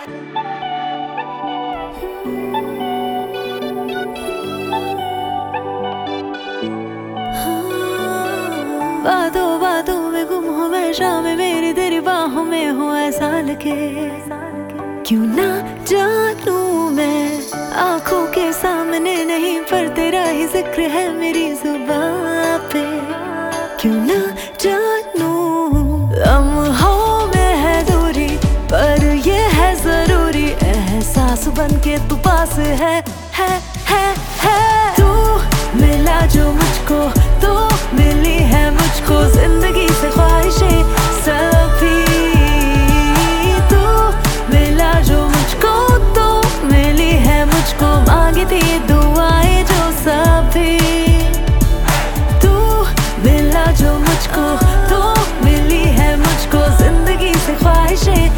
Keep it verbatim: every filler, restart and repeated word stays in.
बातों बातों में गुम हो मैं, शाम मेरी तेरी बाहों में हो ऐसा लगे। क्यों ना जानू मैं आंखों के सामने नहीं, पर तेरा ही जिक्र है मेरी जुबान पे। क्यों ना जानू लम्हों में है दूरी, पर ये है जरूरी, एहसास बन के तू पास है, है